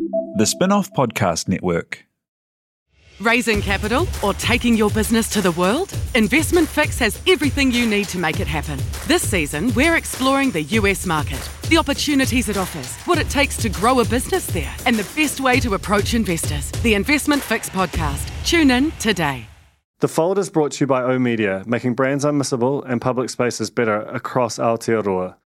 The Spin-off Podcast Network. Raising capital or taking your business to the world? Investment Fix has everything you need to make it happen. This season, we're exploring the US market, the opportunities it offers, what it takes to grow a business there, and the best way to approach investors. The Investment Fix podcast. Tune in today. The Fold is brought to you by oOh!media, making brands unmissable and public spaces better across Aotearoa.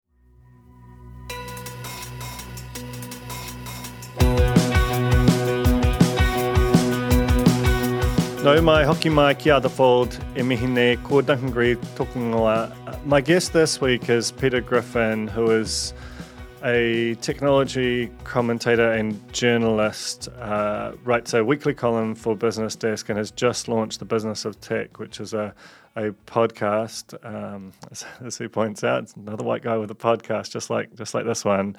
No mai hoki mai kia The Fold, e mihi nei, ko Duncan Gree tōku ingoa. My guest this week is Peter Griffin, who is a technology commentator and journalist, writes a weekly column for Business Desk and has just launched The Business of Tech, which is a podcast, as he points out. It's another white guy with a podcast, just like this one,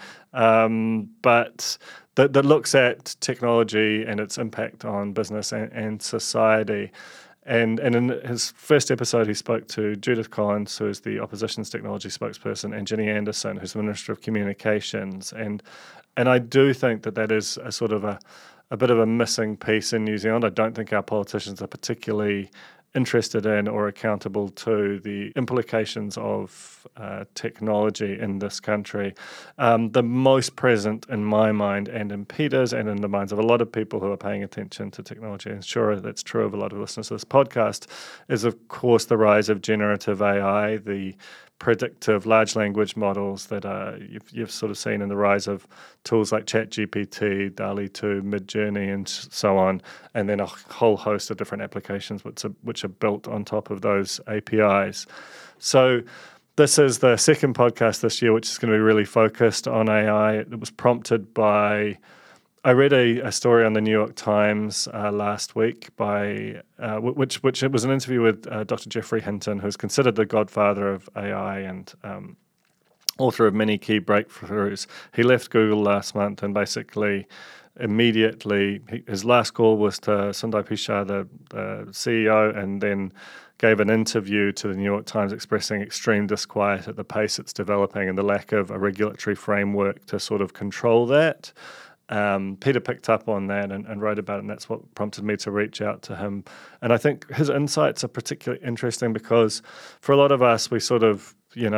but that looks at technology and its impact on business and society. And in his first episode, he spoke to Judith Collins, who is the opposition's technology spokesperson, and Ginny Anderson, who's the Minister of Communications. And I do think that is a sort of a bit of a missing piece in New Zealand. I don't think our politicians are particularly interested in or accountable to the implications of technology in this country. The most present in my mind and in Peter's and in the minds of a lot of people who are paying attention to technology, and sure that's true of a lot of listeners to this podcast, is of course the rise of generative AI, the predictive large language models that you've sort of seen in the rise of tools like ChatGPT, DALL-E 2, Midjourney, and so on, and then a whole host of different applications which are built on top of those APIs. So this is the second podcast this year, which is going to be really focused on AI. It was prompted by, I read a story on the New York Times last week by which it was an interview with Dr. Geoffrey Hinton, who's considered the godfather of AI and author of many key breakthroughs. He left Google last month and basically immediately his last call was to Sundar Pichai, the CEO, and then gave an interview to the New York Times expressing extreme disquiet at the pace it's developing and the lack of a regulatory framework to sort of control that. Peter picked up on that and wrote about it, and that's what prompted me to reach out to him. And I think his insights are particularly interesting because for a lot of us, we sort of,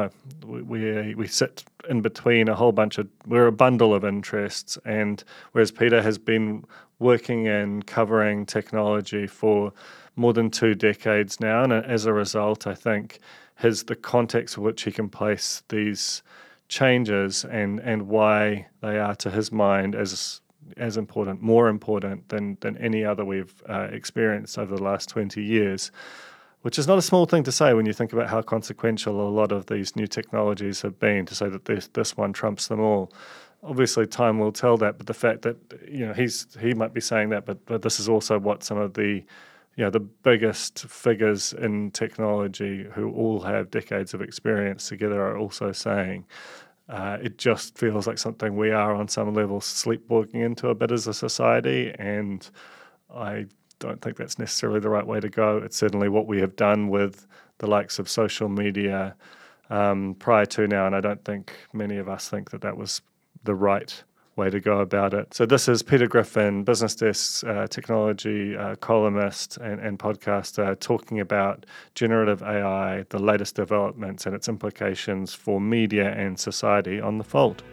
we sit in between we're a bundle of interests, and whereas Peter has been working and covering technology for more than 2 decades now, and as a result, I think the context in which he can place these changes and why they are, to his mind, as important, more important than any other we've experienced over the last 20 years, which is not a small thing to say when you think about how consequential a lot of these new technologies have been, to say that this one trumps them all. Obviously, time will tell that, but the fact that he might be saying that, but this is also what some of the biggest figures in technology who all have decades of experience together are also saying. It just feels like something we are on some level sleepwalking into a bit as a society, and I don't think that's necessarily the right way to go. It's certainly what we have done with the likes of social media prior to now, and I don't think many of us think that was the right way to go about it. So this is Peter Griffin, Business Desk's technology columnist and podcaster, talking about generative AI, the latest developments and its implications for media and society on The Fold.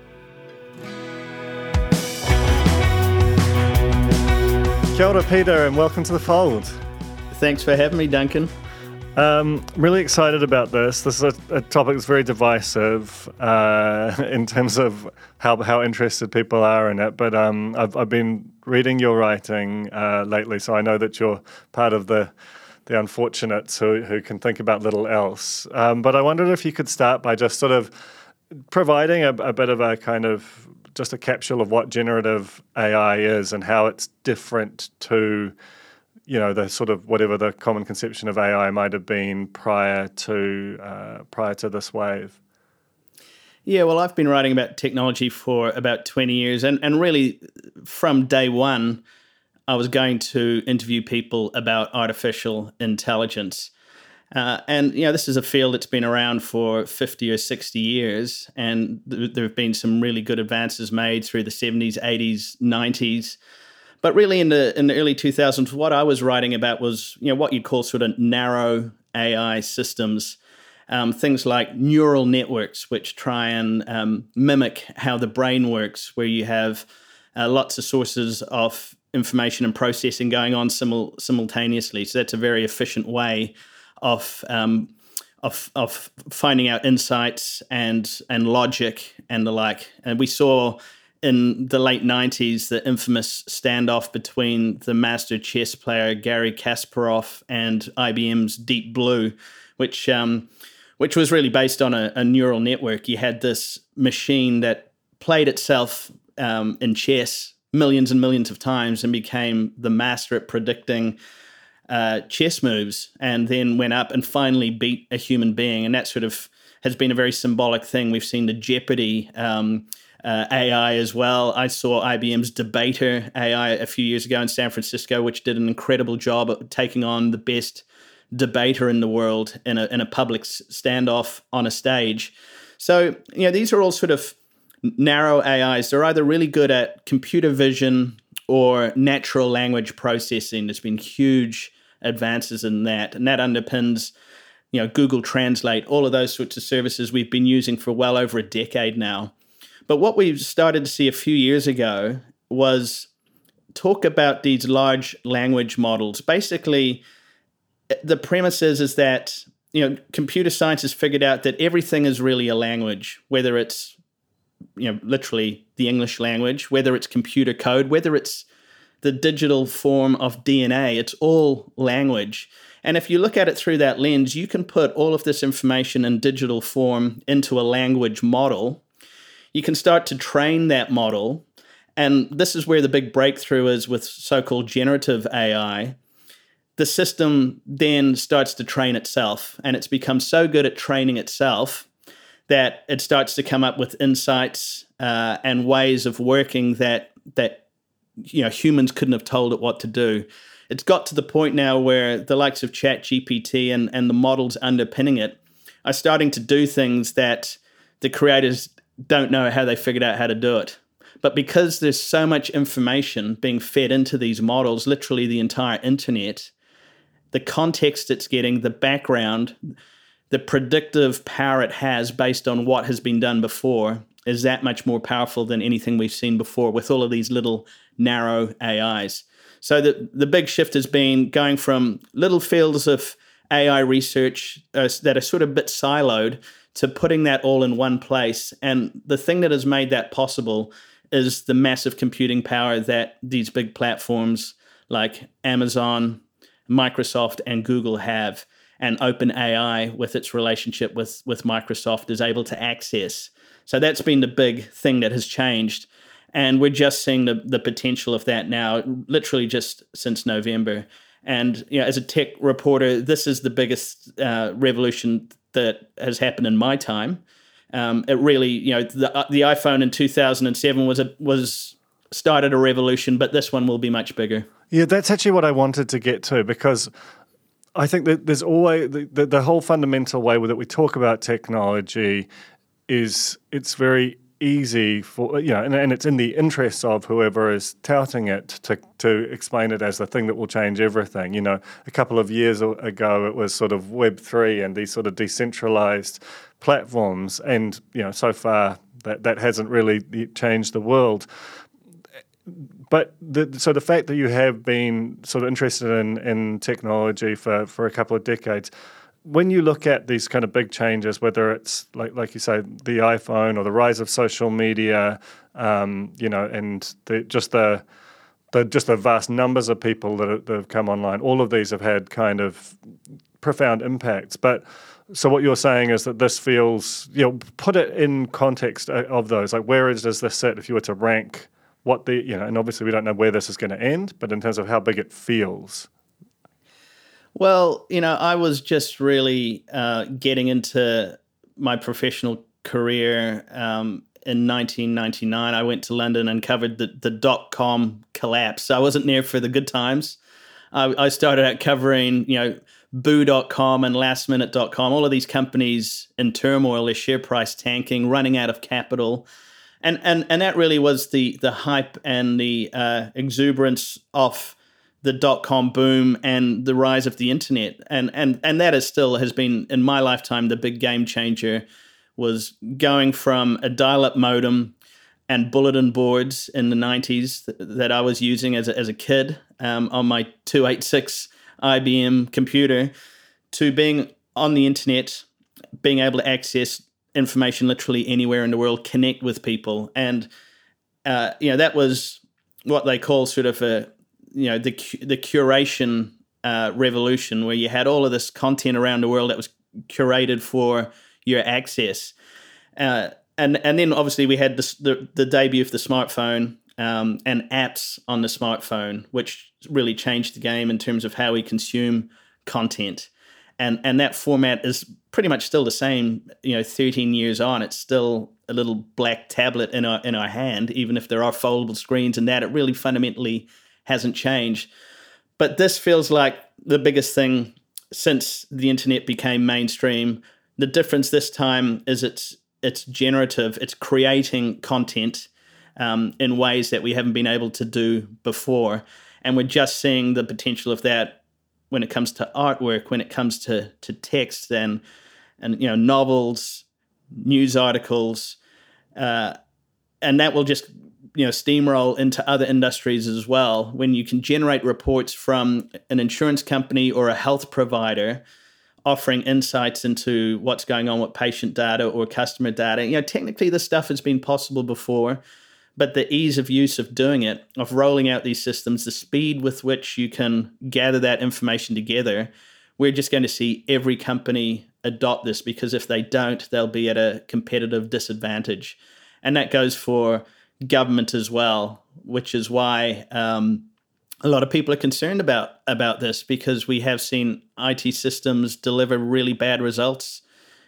Kia ora, Peter, and welcome to The Fold. Thanks for having me, Duncan. Really excited about this. This is a topic that's very divisive in terms of how interested people are in it. But I've been reading your writing lately, so I know that you're part of the unfortunates who can think about little else. But I wondered if you could start by just sort of providing a bit of a kind of just a capsule of what generative AI is and how it's different to the sort of whatever the common conception of AI might have been prior to this wave. Yeah, well, I've been writing about technology for about 20 years, and really from day one, I was going to interview people about artificial intelligence. And this is a field that's been around for 50 or 60 years, and there have been some really good advances made through the 70s, 80s, 90s. But really in the early 2000s, what I was writing about was what you'd call sort of narrow AI systems, things like neural networks, which try and mimic how the brain works, where you have lots of sources of information and processing going on simultaneously. So that's a very efficient way of finding out insights and logic and the like. And we saw in the late 90s the infamous standoff between the master chess player Garry Kasparov and IBM's Deep Blue, which was really based on a neural network. You had this machine that played itself in chess millions and millions of times and became the master at predicting chess moves, and then went up and finally beat a human being. And that sort of has been a very symbolic thing. We've seen the Jeopardy AI as well. I saw IBM's Debater AI a few years ago in San Francisco, which did an incredible job at taking on the best debater in the world in a public standoff on a stage. So, these are all sort of narrow AIs. They're either really good at computer vision or natural language processing. There's been huge advances in that, and that underpins Google Translate, all of those sorts of services we've been using for well over a decade now. But what we started to see a few years ago was talk about these large language models. Basically, the premise is that computer science has figured out that everything is really a language, whether it's literally the English language, whether it's computer code, whether it's the digital form of DNA, it's all language. And if you look at it through that lens, you can put all of this information in digital form into a language model. You can start to train that model. And this is where the big breakthrough is with so-called generative AI. The system then starts to train itself, and it's become so good at training itself that it starts to come up with insights and ways of working that humans couldn't have told it what to do. It's got to the point now where the likes of ChatGPT and the models underpinning it are starting to do things that the creators don't know how they figured out how to do it. But because there's so much information being fed into these models, literally the entire internet, the context it's getting, the background, the predictive power it has based on what has been done before is that much more powerful than anything we've seen before with all of these little narrow AIs. So the big shift has been going from little fields of AI research that are sort of a bit siloed to putting that all in one place. And the thing that has made that possible is the massive computing power that these big platforms like Amazon, Microsoft, and Google have. And OpenAI, with its relationship with Microsoft, is able to access. So that's been the big thing that has changed. And we're just seeing the potential of that now, literally just since November. And as a tech reporter, this is the biggest revolution that has happened in my time. It really, the iPhone in 2007 started a revolution, but this one will be much bigger. Yeah, that's actually what I wanted to get to, because I think that there's always the whole fundamental way that we talk about technology is it's very easy for, and it's in the interests of whoever is touting it to explain it as the thing that will change everything. A couple of years ago, it was sort of Web3 and these sort of decentralized platforms. And, so far that hasn't really changed the world. But so the fact that you have been sort of interested in technology for a couple of decades, when you look at these kind of big changes, whether it's like you say, the iPhone or the rise of social media, and the vast numbers of people that have come online, all of these have had kind of profound impacts. But so what you're saying is that this feels, put it in context of those, like where does this sit if you were to rank what and obviously we don't know where this is going to end, but in terms of how big it feels. Well, I was just really getting into my professional career in 1999. I went to London and covered the dot-com collapse. I wasn't there for the good times. I started out covering, Boo.com and lastminute.com, all of these companies in turmoil, their share price tanking, running out of capital. And that really was the hype and the exuberance of the dot-com boom and the rise of the internet. And that has been, in my lifetime, the big game changer, was going from a dial-up modem and bulletin boards in the 90s that I was using as a kid on my 286 IBM computer, to being on the internet, being able to access information literally anywhere in the world, connect with people. And, that was what they call sort of the curation revolution, where you had all of this content around the world that was curated for your access. And then obviously we had the debut of the smartphone and apps on the smartphone, which really changed the game in terms of how we consume content. And that format is pretty much still the same, 13 years on. It's still a little black tablet in our hand, even if there are foldable screens and that. It really fundamentally hasn't changed. But this feels like the biggest thing since the internet became mainstream. The difference this time is it's generative. It's creating content in ways that we haven't been able to do before. And we're just seeing the potential of that when it comes to artwork, when it comes to text and novels, news articles, and that will just steamroll into other industries as well. When you can generate reports from an insurance company or a health provider offering insights into what's going on with patient data or customer data, technically this stuff has been possible before. But the ease of use of doing it, of rolling out these systems, the speed with which you can gather that information together, we're just going to see every company adopt this, because if they don't, they'll be at a competitive disadvantage. And that goes for government as well, which is why a lot of people are concerned about this, because we have seen IT systems deliver really bad results.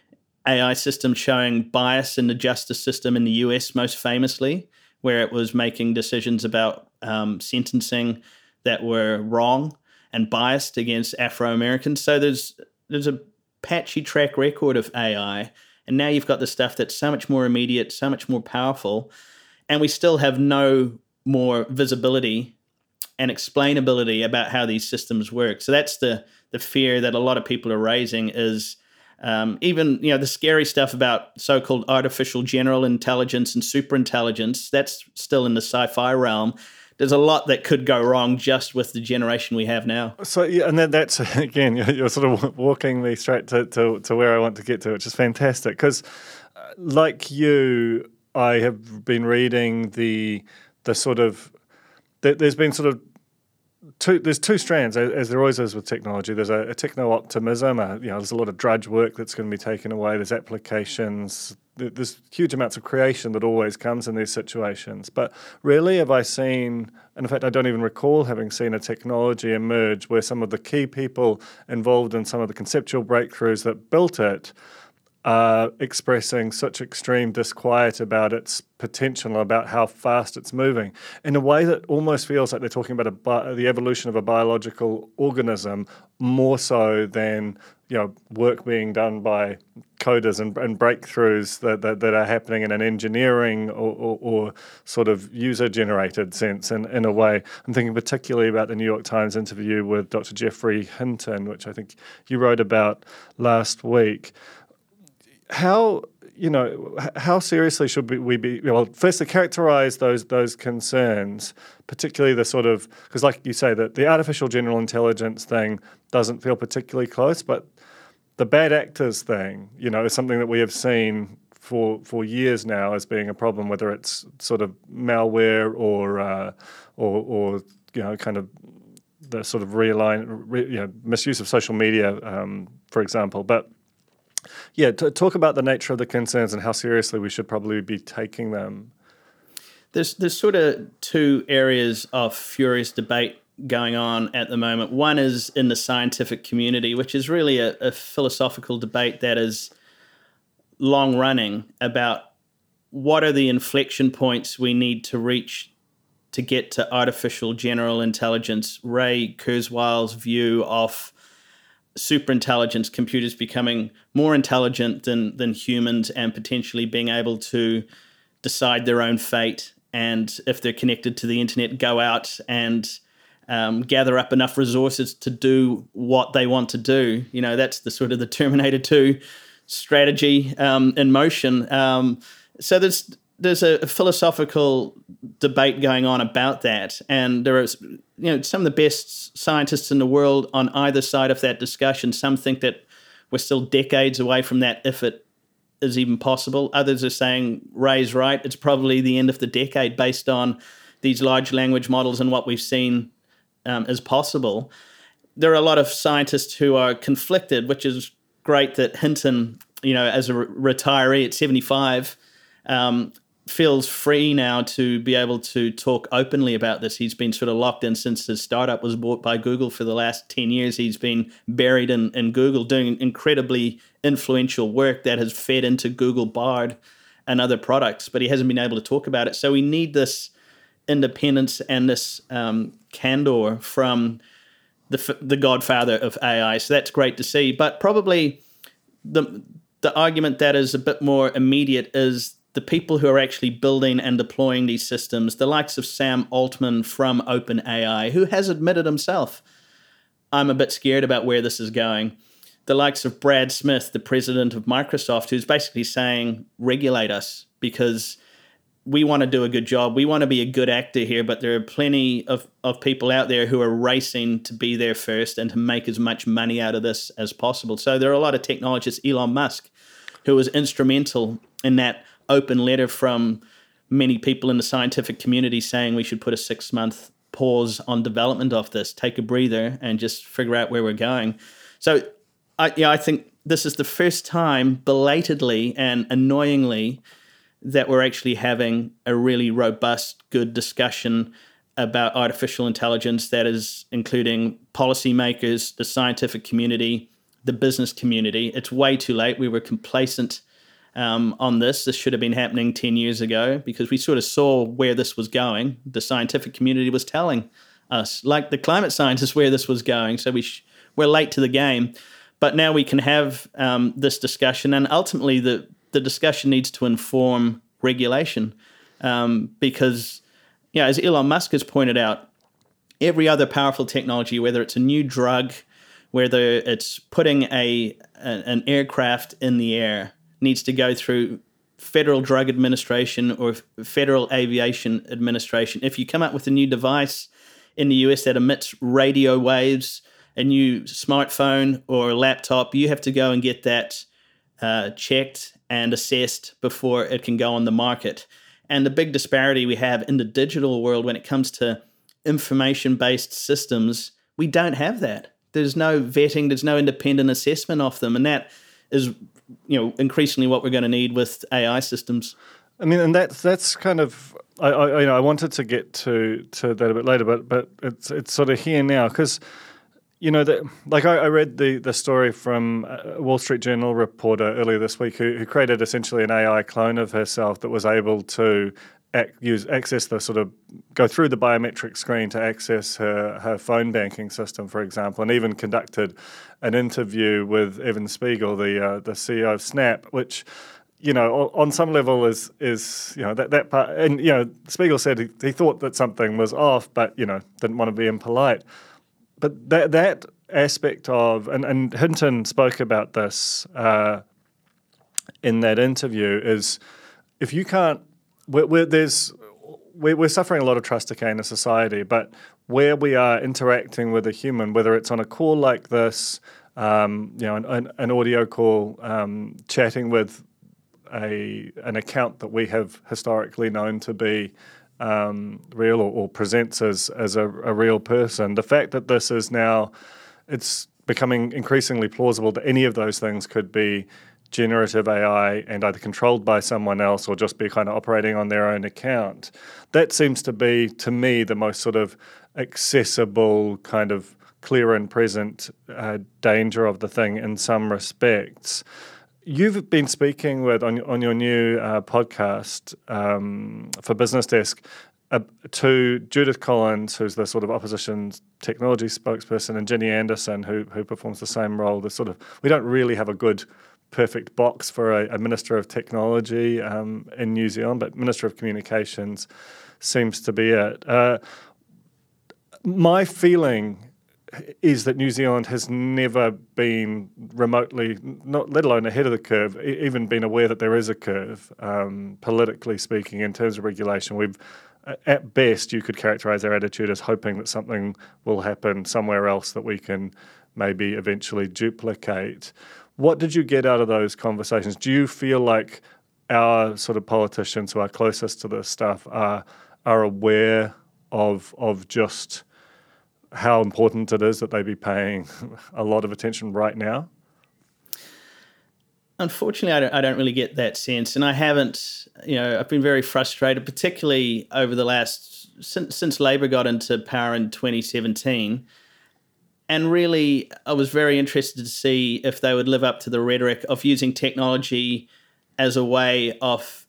AI systems showing bias in the justice system in the US most famously, where it was making decisions about sentencing that were wrong and biased against Afro-Americans. So there's a patchy track record of AI, and now you've got the stuff that's so much more immediate, so much more powerful, and we still have no more visibility and explainability about how these systems work. So that's the fear that a lot of people are raising, is even the scary stuff about so-called artificial general intelligence and superintelligence. That's still in the sci-fi realm. There's a lot that could go wrong just with the generation we have now. So yeah, and that's again, you're sort of walking me straight to where I want to get to, which is fantastic. Because like you, I have been reading the sort of there's been sort of there's two strands, as there always is with technology. There's a techno-optimism. There's a lot of drudge work that's going to be taken away. There's applications. There's huge amounts of creation that always comes in these situations. But rarely have I seen, and in fact, I don't even recall having seen a technology emerge where some of the key people involved in some of the conceptual breakthroughs that built it expressing such extreme disquiet about its potential, about how fast it's moving, in a way that almost feels like they're talking about the evolution of a biological organism more so than work being done by coders and breakthroughs that are happening in an engineering or sort of user-generated sense. In a way, I'm thinking particularly about the New York Times interview with Dr. Geoffrey Hinton, which I think you wrote about last week. How seriously should we be? Well, first to characterize those concerns, particularly the sort of, because like you say, that the artificial general intelligence thing doesn't feel particularly close, but the bad actors thing, is something that we have seen for years now as being a problem, whether it's sort of malware or kind of the sort of misuse of social media, for example, but. Yeah, talk about the nature of the concerns and how seriously we should probably be taking them. There's sort of two areas of furious debate going on at the moment. One is in the scientific community, which is really a philosophical debate that is long running about what are the inflection points we need to reach to get to artificial general intelligence. Ray Kurzweil's view of superintelligence, computers becoming more intelligent than humans and potentially being able to decide their own fate. And if they're connected to the internet, go out and gather up enough resources to do what they want to do. You know, that's the sort of the Terminator 2 strategy in motion. So there's a philosophical debate going on about that, and there is, some of the best scientists in the world on either side of that discussion. Some think that we're still decades away from that, if it is even possible. Others are saying Ray's right. It's probably the end of the decade based on these large language models and what we've seen as possible. There are a lot of scientists who are conflicted, which is great that Hinton, as a retiree at 75, feels free now to be able to talk openly about this. He's been sort of locked in since his startup was bought by Google. For the last 10 years, he's been buried in Google doing incredibly influential work that has fed into Google Bard and other products, but he hasn't been able to talk about it. So we need this independence and this candor from the godfather of AI. So that's great to see. But probably the argument that is a bit more immediate is the people who are actually building and deploying these systems, the likes of Sam Altman from OpenAI, who has admitted himself, I'm a bit scared about where this is going. The likes of Brad Smith, the president of Microsoft, who's basically saying, regulate us, because we want to do a good job. We want to be a good actor here, but there are plenty of people out there who are racing to be there first and to make as much money out of this as possible. So there are a lot of technologists, Elon Musk, who was instrumental in that open letter from many people in the scientific community saying we should put a 6-month pause on development of this, take a breather, and just figure out where we're going. So I think this is the first time, belatedly and annoyingly, that we're actually having a really robust, good discussion about artificial intelligence that is including policymakers, the scientific community, the business community. It's way too late. We were complacent on this. This should have been happening 10 years ago because we sort of saw where this was going. The scientific community was telling us, like the climate scientists, where this was going. So we're late to the game. But now we can have this discussion, and ultimately the discussion needs to inform regulation because, as Elon Musk has pointed out, every other powerful technology, whether it's a new drug, whether it's putting an aircraft in the air, needs to go through Federal Drug Administration or Federal Aviation Administration. If you come up with a new device in the US that emits radio waves, a new smartphone or laptop, you have to go and get that checked and assessed before it can go on the market. And the big disparity we have in the digital world when it comes to information-based systems, we don't have that. There's no vetting, there's no independent assessment of them, and that is increasingly what we're going to need with AI systems. I mean, and that's kind of I wanted to get to that a bit later, but it's sort of here now because I read the story from a Wall Street Journal reporter earlier this week who created essentially an AI clone of herself that was able to access the sort of go through the biometric screen to access her phone banking system, for example, and even conducted an interview with Evan Spiegel, the CEO of Snap, which on some level is that part. And Spiegel said he thought that something was off, but didn't want to be impolite. But that aspect of and Hinton spoke about this in that interview is if you can't. We're suffering a lot of trust decay in a society, but where we are interacting with a human, whether it's on a call like this, an audio call, chatting with an account that we have historically known to be real or presents as a real person, the fact that this is now, it's becoming increasingly plausible that any of those things could be generative AI and either controlled by someone else or just be kind of operating on their own account. That seems to be, to me, the most sort of accessible kind of clear and present danger of the thing in some respects. You've been speaking on your new podcast for Business Desk to Judith Collins, who's the sort of opposition technology spokesperson, and Ginny Anderson, who performs the same role. We don't really have a good perfect box for a Minister of Technology in New Zealand, but Minister of Communications seems to be it. My feeling is that New Zealand has never been remotely, not let alone ahead of the curve, even been aware that there is a curve, politically speaking, in terms of regulation. We've, at best, you could characterise our attitude as hoping that something will happen somewhere else that we can maybe eventually duplicate. What did you get out of those conversations? Do you feel like our sort of politicians who are closest to this stuff are aware of just how important it is that they be paying a lot of attention right now? Unfortunately, I don't really get that sense, and I haven't. I've been very frustrated, particularly over the since Labor got into power in 2017. And really, I was very interested to see if they would live up to the rhetoric of using technology as a way of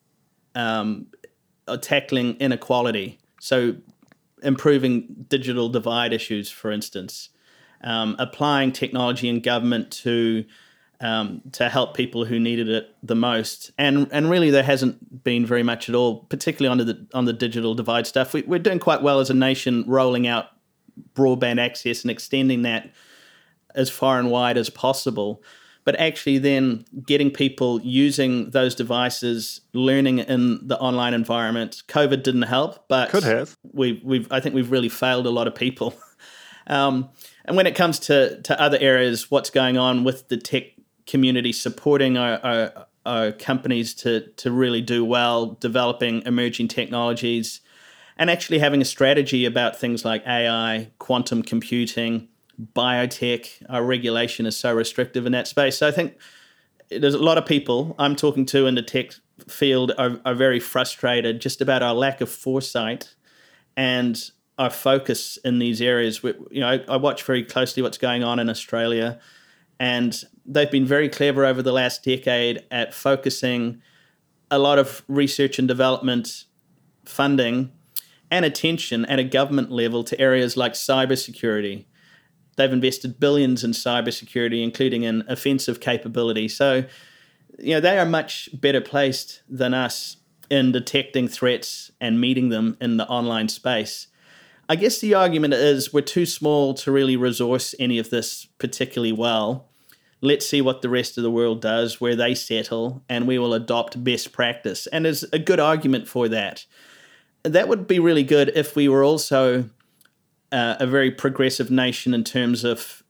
tackling inequality. So improving digital divide issues, for instance, applying technology in government to help people who needed it the most. And really, there hasn't been very much at all, particularly on the digital divide stuff. We're doing quite well as a nation rolling out broadband access and extending that as far and wide as possible. But actually then getting people using those devices, learning in the online environment. COVID didn't help, but could have. I think we've really failed a lot of people. And when it comes to other areas, what's going on with the tech community supporting our companies to really do well, developing emerging technologies, and actually having a strategy about things like AI, quantum computing, biotech. Our regulation is so restrictive in that space. So I think there's a lot of people I'm talking to in the tech field are very frustrated just about our lack of foresight and our focus in these areas. I watch very closely what's going on in Australia, and they've been very clever over the last decade at focusing a lot of research and development funding and attention at a government level to areas like cybersecurity. They've invested billions in cybersecurity, including in offensive capability. So, they are much better placed than us in detecting threats and meeting them in the online space. I guess the argument is we're too small to really resource any of this particularly well. Let's see what the rest of the world does, where they settle, and we will adopt best practice. And there's a good argument for that. That would be really good if we were also a very progressive nation in terms of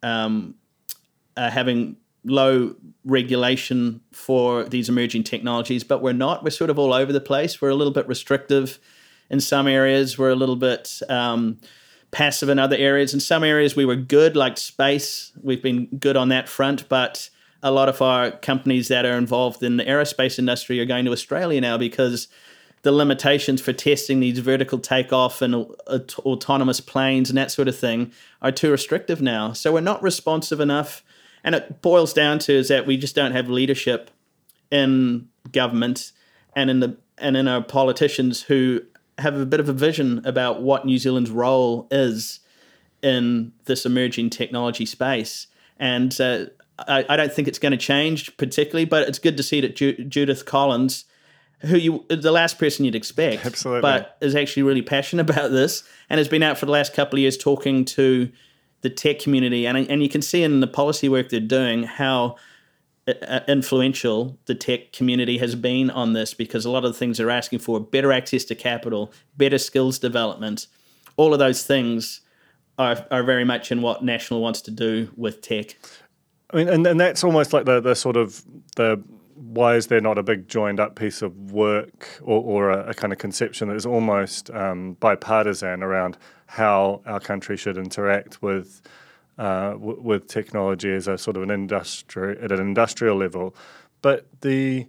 having low regulation for these emerging technologies, but we're not. We're sort of all over the place. We're a little bit restrictive in some areas. We're a little bit passive in other areas. In some areas we were good, like space. We've been good on that front, but a lot of our companies that are involved in the aerospace industry are going to Australia now because the limitations for testing these vertical takeoff and autonomous planes and that sort of thing are too restrictive now. So we're not responsive enough. And it boils down to is that we just don't have leadership in government and in our politicians who have a bit of a vision about what New Zealand's role is in this emerging technology space. And I don't think it's going to change particularly, but it's good to see that Judith Collins, the last person you'd expect, absolutely, but is actually really passionate about this and has been out for the last couple of years talking to the tech community. And you can see in the policy work they're doing how influential the tech community has been on this, because a lot of the things they're asking for, better access to capital, better skills development, all of those things are very much in what National wants to do with tech. I mean, and that's almost like the sort of the why is there not a big joined up piece of work or a kind of conception that is almost bipartisan around how our country should interact with technology as a sort of an industry at an industrial level. But the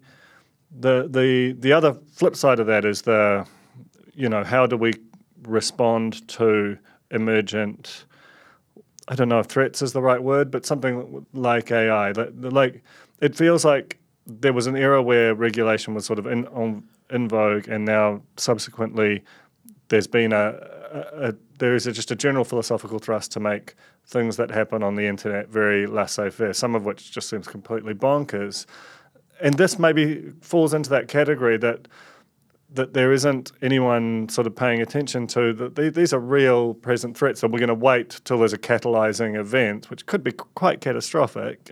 other flip side of that is how do we respond to emergent, I don't know if threats is the right word, but something like AI. Like it feels like there was an era where regulation was sort of in vogue, and now subsequently there's been just a general philosophical thrust to make things that happen on the internet very laissez-faire, some of which just seems completely bonkers. And this maybe falls into that category that there isn't anyone sort of paying attention to, that these are real present threats, and we're going to wait till there's a catalyzing event, which could be quite catastrophic,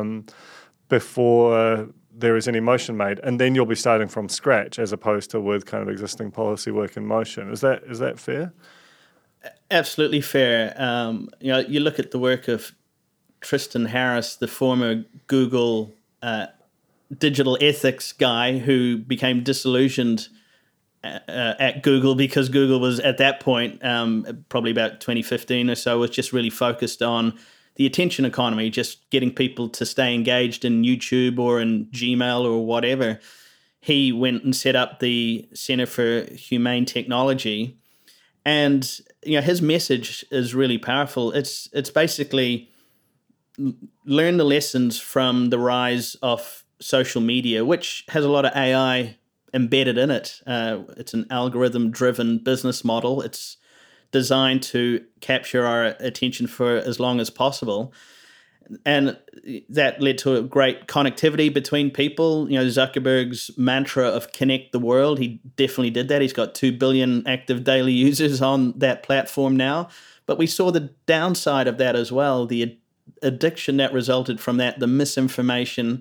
before there is any motion made, and then you'll be starting from scratch as opposed to with kind of existing policy work in motion. Is that fair? Absolutely fair. You look at the work of Tristan Harris, the former Google digital ethics guy who became disillusioned at Google because Google was at that point, probably about 2015 or so, was just really focused on the attention economy, just getting people to stay engaged in YouTube or in Gmail or whatever. He went and set up the Center for Humane Technology, and his message is really powerful. It's basically learn the lessons from the rise of social media, which has a lot of AI embedded in it. It's an algorithm-driven business model. It's designed to capture our attention for as long as possible. And that led to a great connectivity between people. Zuckerberg's mantra of connect the world, he definitely did that. He's got 2 billion active daily users on that platform now. But we saw the downside of that as well, the addiction that resulted from that, the misinformation,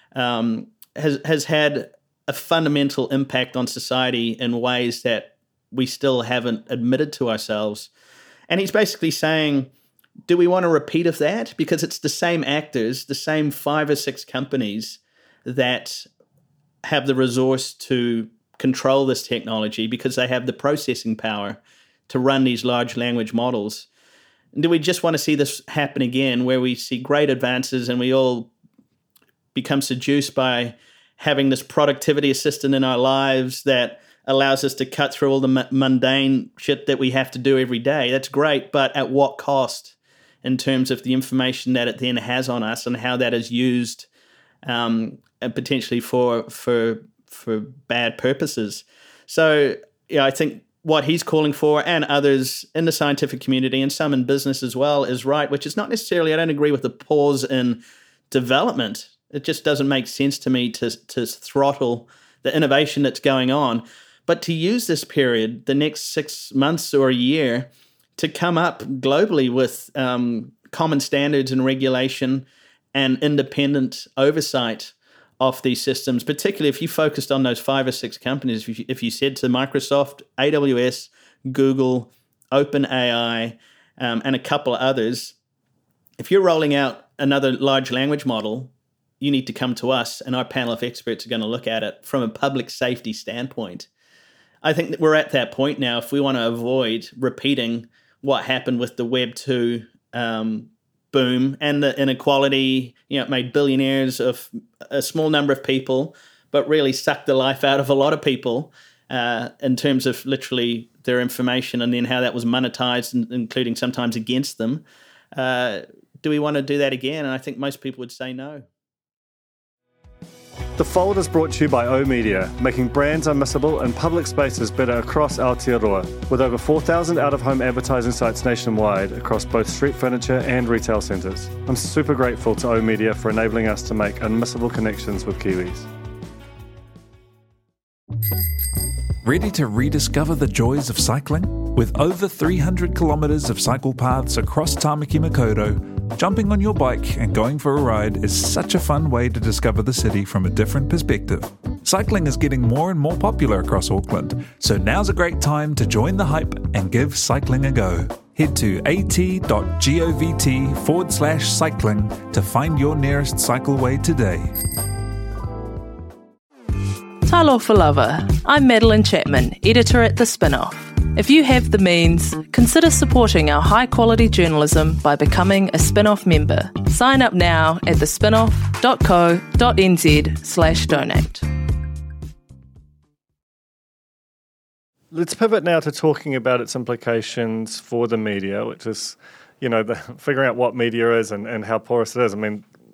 has had a fundamental impact on society in ways that we still haven't admitted to ourselves. And he's basically saying, do we want a repeat of that? Because it's the same actors, the same 5 or 6 companies that have the resource to control this technology because they have the processing power to run these large language models. And do we just want to see this happen again, where we see great advances and we all become seduced by having this productivity assistant in our lives that allows us to cut through all the mundane shit that we have to do every day? That's great, but at what cost in terms of the information that it then has on us and how that is used and potentially for bad purposes? So I think what he's calling for, and others in the scientific community and some in business as well, is right, which is not necessarily, I don't agree with the pause in development. It just doesn't make sense to me to throttle the innovation that's going on, but to use this period, the next 6 months or a year, to come up globally with common standards and regulation and independent oversight of these systems, particularly if you focused on those 5 or 6 companies. If you said to Microsoft, AWS, Google, OpenAI, and a couple of others, if you're rolling out another large language model, you need to come to us, and our panel of experts are going to look at it from a public safety standpoint. I think that we're at that point now. If we want to avoid repeating what happened with the Web 2 boom and the inequality, it made billionaires of a small number of people, but really sucked the life out of a lot of people in terms of literally their information and then how that was monetized, including sometimes against them. Do we want to do that again? And I think most people would say no. The Fold is brought to you by oOh!media, making brands unmissable and public spaces better across Aotearoa, with over 4,000 out-of-home advertising sites nationwide across both street furniture and retail centres. I'm super grateful to oOh!media for enabling us to make unmissable connections with Kiwis. Ready to rediscover the joys of cycling? With over 300 kilometres of cycle paths across Tāmaki Makaurau, jumping on your bike and going for a ride is such a fun way to discover the city from a different perspective. Cycling is getting more and more popular across Auckland, so now's a great time to join the hype and give cycling a go. Head to at.govt/cycling to find your nearest cycleway today. Talofa lover, I'm Madeline Chapman, editor at The Spin-Off. If you have the means, consider supporting our high-quality journalism by becoming a Spin-Off member. Sign up now at thespinoff.co.nz/donate. Let's pivot now to talking about its implications for the media, which is, figuring out what media is and how porous it is. I mean,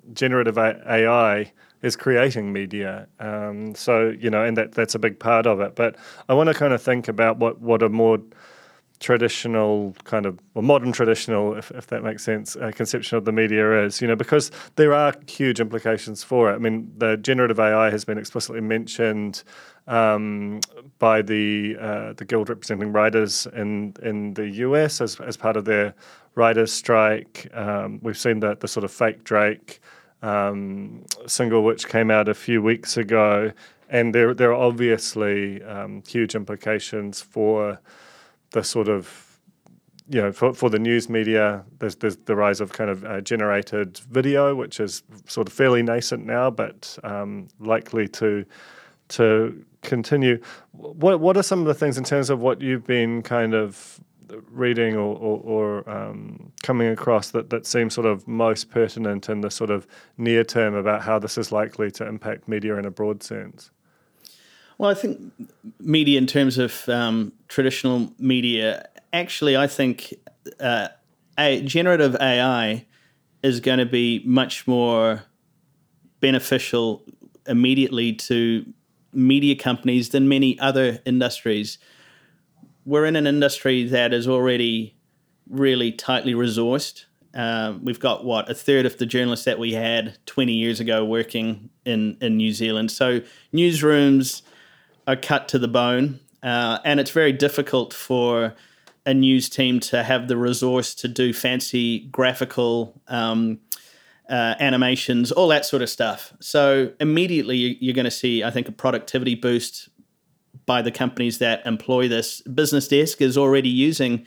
generative AI is creating media. So, and that's a big part of it. But I want to kind of think about what a more traditional modern traditional, if that makes sense, conception of the media is, because there are huge implications for it. I mean, the generative AI has been explicitly mentioned by the guild representing writers in the US as part of their writers' strike. We've seen the sort of fake Drake single which came out a few weeks ago, and there are obviously huge implications for the sort of, for the news media. There's the rise of kind of generated video, which is sort of fairly nascent now, but likely to continue. What are some of the things in terms of what you've been kind of reading or coming across that seem sort of most pertinent in the sort of near term about how this is likely to impact media in a broad sense? Well, I think media in terms of traditional media, actually, I think generative AI is going to be much more beneficial immediately to media companies than many other industries. We're in an industry that is already really tightly resourced. We've got, a third of the journalists that we had 20 years ago working in New Zealand. So newsrooms are cut to the bone, and it's very difficult for a news team to have the resource to do fancy graphical animations, all that sort of stuff. So immediately you're going to see, I think, a productivity boost by the companies that employ this. Business Desk is already using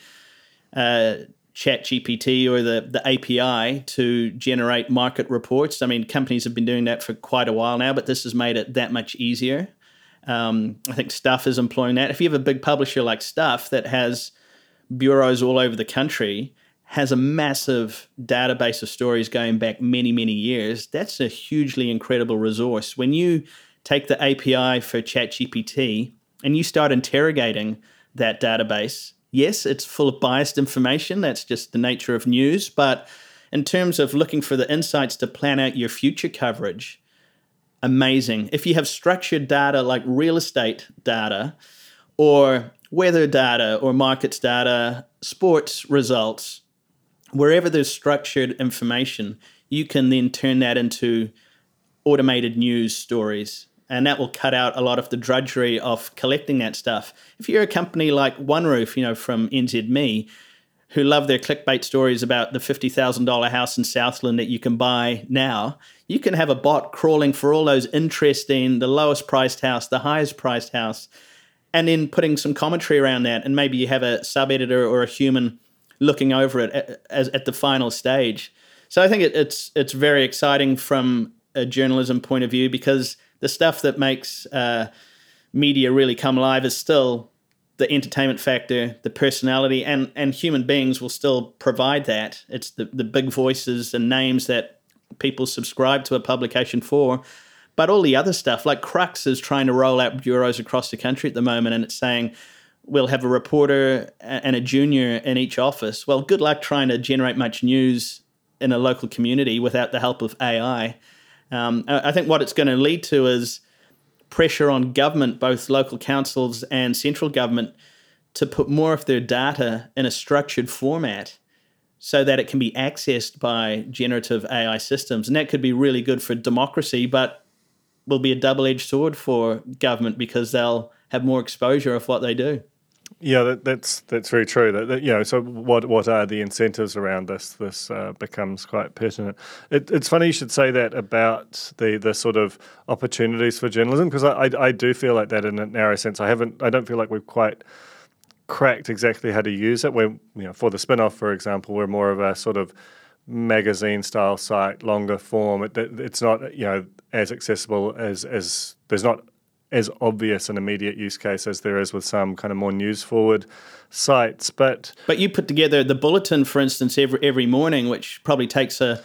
ChatGPT or the API to generate market reports. I mean, companies have been doing that for quite a while now, but this has made it that much easier. I think Stuff is employing that. If you have a big publisher like Stuff that has bureaus all over the country, has a massive database of stories going back many, many years, that's a hugely incredible resource. When you take the API for ChatGPT and you start interrogating that database, yes, it's full of biased information. That's just the nature of news. But in terms of looking for the insights to plan out your future coverage, amazing. If you have structured data like real estate data or weather data or markets data, sports results, wherever there's structured information, you can then turn that into automated news stories. And that will cut out a lot of the drudgery of collecting that stuff. If you're a company like OneRoof, from NZME, who love their clickbait stories about the $50,000 house in Southland that you can buy now, you can have a bot crawling for all those interesting, the lowest priced house, the highest priced house, and then putting some commentary around that. And maybe you have a sub-editor or a human looking over it at the final stage. So I think it's very exciting from a journalism point of view, because the stuff that makes media really come alive is still the entertainment factor, the personality, and human beings will still provide that. It's the big voices and names that people subscribe to a publication for. But all the other stuff, like Crux is trying to roll out bureaus across the country at the moment, and it's saying we'll have a reporter and a junior in each office. Well, good luck trying to generate much news in a local community without the help of AI. I think what it's going to lead to is pressure on government, both local councils and central government, to put more of their data in a structured format so that it can be accessed by generative AI systems. And that could be really good for democracy, but will be a double-edged sword for government because they'll have more exposure of what they do. Yeah, that's very true. So what are the incentives around this? This becomes quite pertinent. It's funny you should say that about the sort of opportunities for journalism, because I do feel like that in a narrow sense. I don't feel like we've quite cracked exactly how to use it. We're, for the Spin-Off, for example, we're more of a sort of magazine style site, longer form. It's not as accessible as there's not as obvious an immediate use case as there is with some kind of more news forward sites. But you put together the bulletin, for instance, every morning, which probably takes a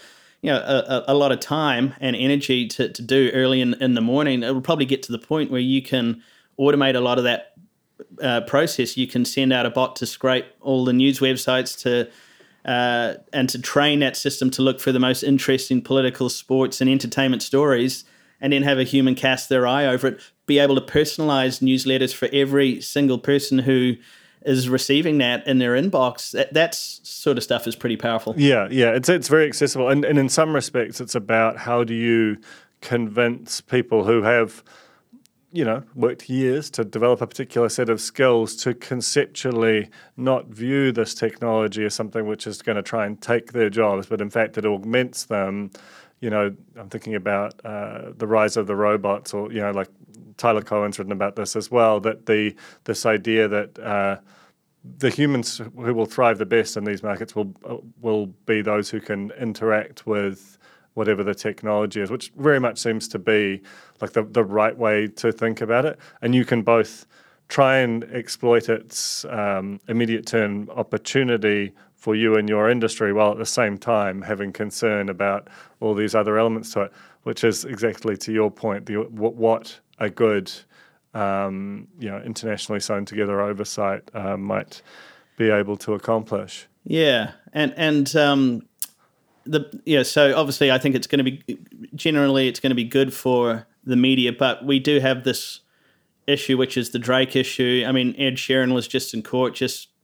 lot of time and energy to do early in the morning. It will probably get to the point where you can automate a lot of that process. You can send out a bot to scrape all the news websites to and to train that system to look for the most interesting political, sports, and entertainment stories, and then have a human cast their eye over it, be able to personalize newsletters for every single person who is receiving that in their inbox. That sort of stuff is pretty powerful. Yeah, it's very accessible. And in some respects, it's about how do you convince people who have, worked years to develop a particular set of skills to conceptually not view this technology as something which is going to try and take their jobs, but in fact it augments them. I'm thinking about the rise of the robots, or, like Tyler Cohen's written about this as well, that this idea that the humans who will thrive the best in these markets will be those who can interact with whatever the technology is, which very much seems to be like the right way to think about it. And you can both try and exploit its immediate term opportunity for you and your industry, while at the same time having concern about all these other elements to it, which is exactly to your point, what a good internationally sewn together oversight might be able to accomplish. Yeah, and so obviously I think it's going to be good for the media, but we do have this issue, which is the Drake issue. I mean, Ed Sheeran was just in court,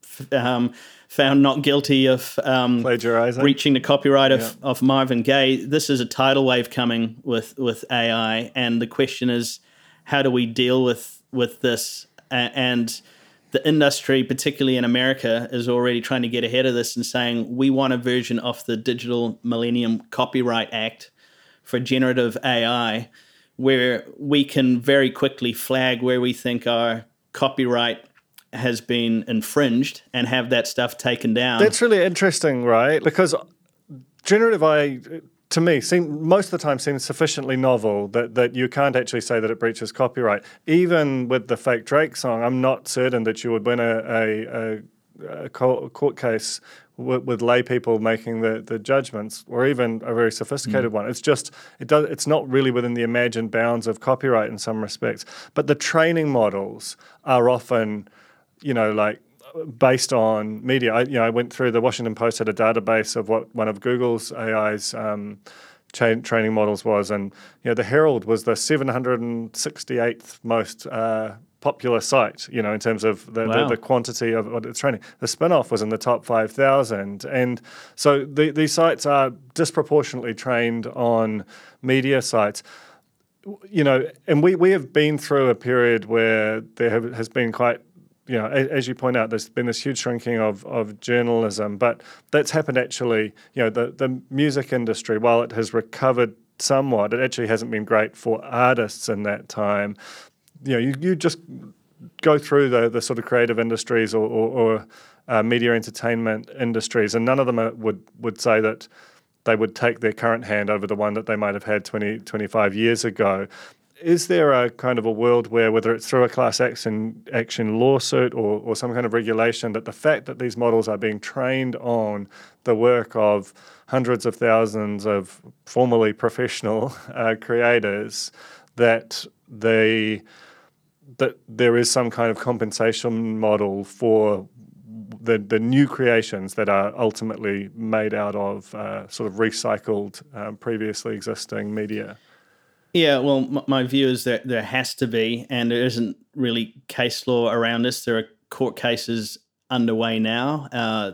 found not guilty of plagiarizing, breaching the copyright of Marvin Gaye. This is a tidal wave coming with AI, and the question is, how do we deal with this? And the industry, particularly in America, is already trying to get ahead of this and saying, we want a version of the Digital Millennium Copyright Act for generative AI, where we can very quickly flag where we think our copyright has been infringed and have that stuff taken down. That's really interesting, right? Because generative AI, to me, most of the time seems sufficiently novel that you can't actually say that it breaches copyright. Even with the fake Drake song, I'm not certain that you would win a court case with lay people making the judgments, or even a very sophisticated one. It's just it's not really within the imagined bounds of copyright in some respects. But the training models are often, based on media. I went through, the Washington Post had a database of what one of Google's AI's training models was, and the Herald was the 768th most popular site, in terms of the quantity of what it's training. The Spinoff was in the top 5,000, and so these sites are disproportionately trained on media sites. And we have been through a period where there has been quite, as you point out, there's been this huge shrinking of journalism, but that's happened actually, the music industry, while it has recovered somewhat, it actually hasn't been great for artists in that time. You just go through the sort of creative industries or media entertainment industries, and none of them would say that they would take their current hand over the one that they might have had 20, 25 years ago. Is there a kind of a world where, whether it's through a class action lawsuit or some kind of regulation, that the fact that these models are being trained on the work of hundreds of thousands of formerly professional creators, that there is some kind of compensation model for the new creations that are ultimately made out of sort of recycled previously existing media? Yeah, well, my view is that there has to be, and there isn't really case law around this. There are court cases underway now.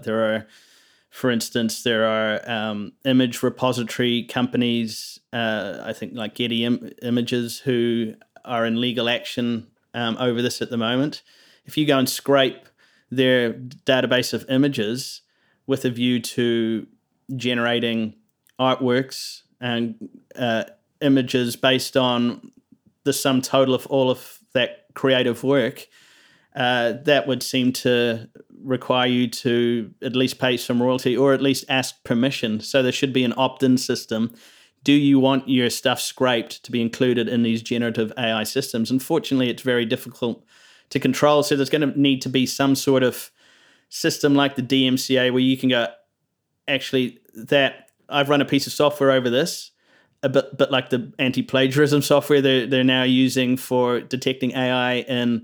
For instance, there are image repository companies, I think like Getty Images, who are in legal action over this at the moment. If you go and scrape their database of images with a view to generating artworks and images based on the sum total of all of that creative work, that would seem to require you to at least pay some royalty or at least ask permission. So there should be an opt-in system. Do you want your stuff scraped to be included in these generative AI systems? Unfortunately, it's very difficult to control. So there's going to need to be some sort of system like the DMCA where you can go, actually, that I've run a piece of software over this, but like the anti-plagiarism software they're now using for detecting AI in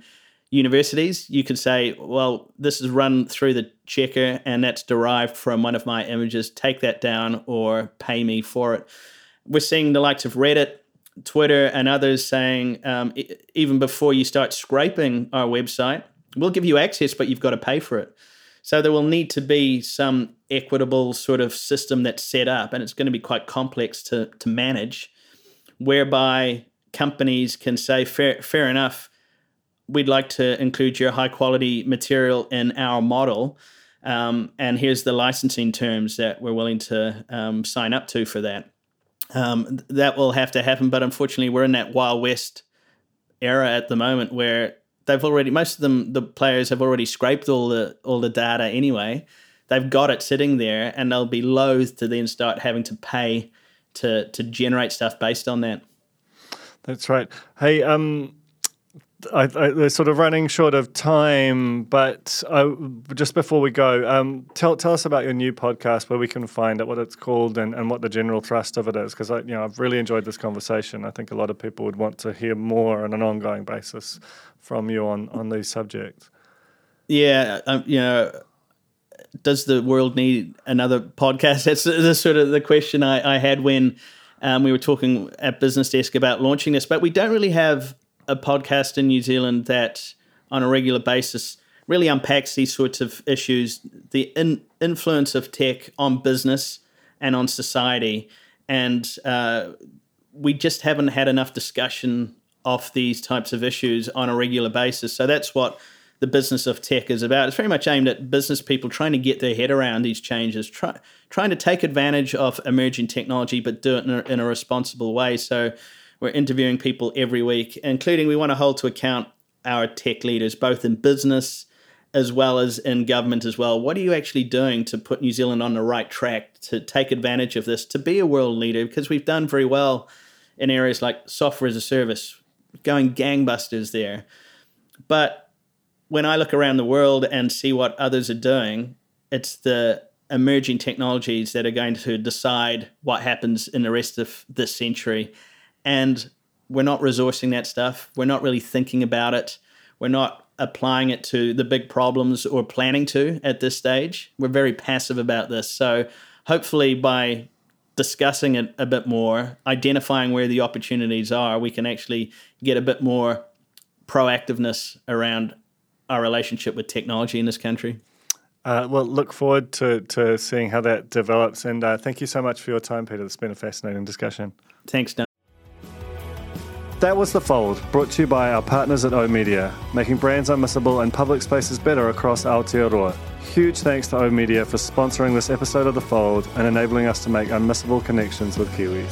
universities. You could say, well, this is run through the checker and that's derived from one of my images. Take that down or pay me for it. We're seeing the likes of Reddit, Twitter, and others saying, even before you start scraping our website, we'll give you access, but you've got to pay for it. So there will need to be some equitable sort of system that's set up, and it's going to be quite complex to manage, whereby companies can say, fair enough, we'd like to include your high-quality material in our model, and here's the licensing terms that we're willing to sign up to for that. That will have to happen, but unfortunately we're in that Wild West era at the moment where most of them, the players have already scraped all the data anyway. They've got it sitting there, and they'll be loath to then start having to pay to generate stuff based on that. That's right. Hey, they're sort of running short of time, but just before we go, tell us about your new podcast, where we can find it, what it's called, and what the general thrust of it is. Because I've really enjoyed this conversation. I think a lot of people would want to hear more on an ongoing basis from you on these subjects. Yeah, does the world need another podcast? That's the sort of the question I had when we were talking at Business Desk about launching this. But we don't really have a podcast in New Zealand that on a regular basis really unpacks these sorts of issues, the influence of tech on business and on society. And we just haven't had enough discussion of these types of issues on a regular basis. So that's what the business of tech is about. It's very much aimed at business people trying to get their head around these changes, trying to take advantage of emerging technology, but do it in a responsible way. So we're interviewing people every week, including we want to hold to account our tech leaders, both in business as well as in government as well. What are you actually doing to put New Zealand on the right track to take advantage of this, to be a world leader? Because we've done very well in areas like software as a service, going gangbusters there. But when I look around the world and see what others are doing, it's the emerging technologies that are going to decide what happens in the rest of this century. And we're not resourcing that stuff. We're not really thinking about it. We're not applying it to the big problems or planning to at this stage. We're very passive about this. So hopefully by discussing it a bit more, identifying where the opportunities are, we can actually get a bit more proactiveness around our relationship with technology in this country. Well, look forward to seeing how that develops. And thank you so much for your time, Peter. It's been a fascinating discussion. Thanks, Dan. That was The Fold, brought to you by our partners at oOh!media, making brands unmissable and public spaces better across Aotearoa. Huge thanks to oOh!media for sponsoring this episode of The Fold and enabling us to make unmissable connections with Kiwis.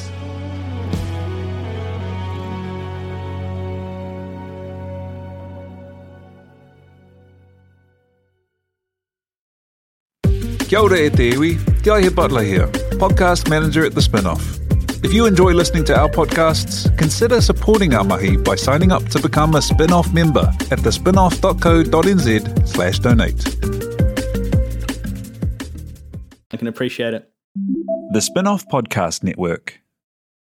Kia ora e te iwi, Te Aihe Butler here, podcast manager at The Spinoff. If you enjoy listening to our podcasts, consider supporting our mahi by signing up to become a Spinoff member at thespinoff.co.nz/donate. I can appreciate it. The Spinoff Podcast Network.